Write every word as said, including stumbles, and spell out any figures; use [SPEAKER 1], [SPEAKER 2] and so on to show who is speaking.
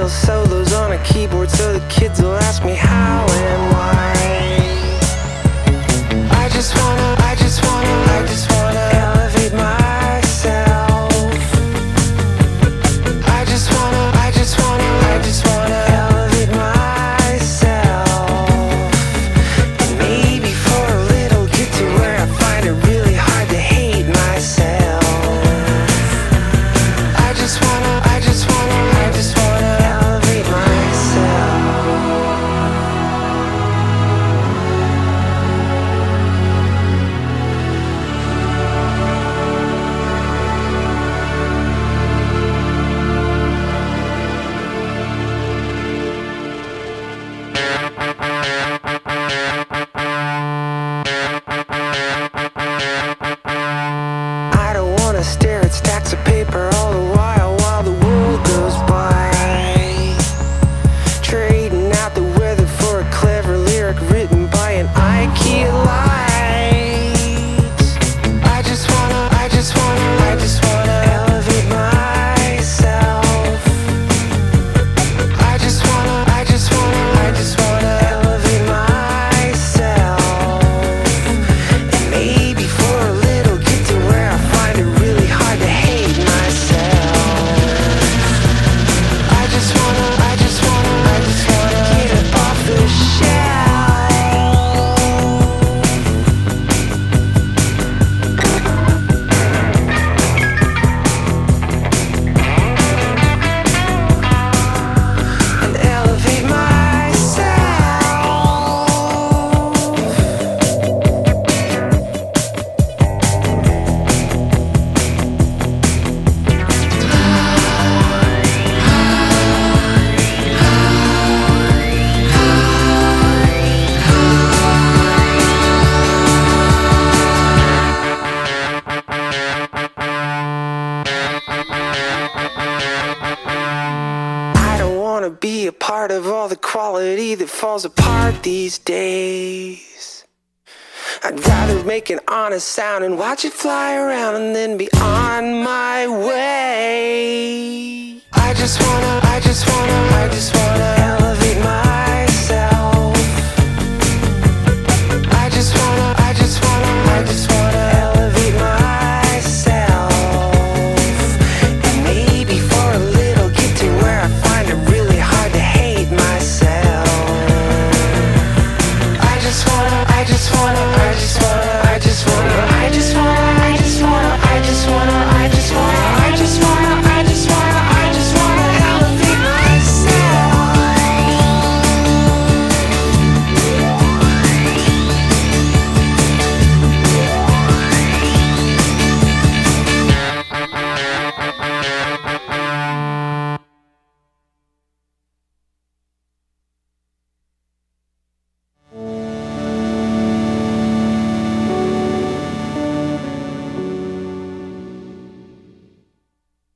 [SPEAKER 1] solos on a keyboard so the kids will ask me how and why. I just wanna, I just wanna, I just wanna elevate myself. I just wanna, I just wanna, I just wanna elevate myself. And maybe for a little get to where I find it really hard to hate myself. I just wanna, I just wanna, I just wanna elevate myself. I don't wanna stare at stacks of paper all the while while the world goes by, trading out the weather for a clever lyric written by an IKEA light. I just wanna, I just wanna, I just wanna elevate myself. I just wanna, I just wanna, I just wanna elevate myself. And maybe for a little get to where I find it really hard to hate myself. I just wanna, I just wanna, I just wanna get up off the shelf. And elevate myself. I don't wanna be a part of all the quality that falls apart these days. I'd rather make an honest sound and watch it fly around and then be on my way. I just wanna, I just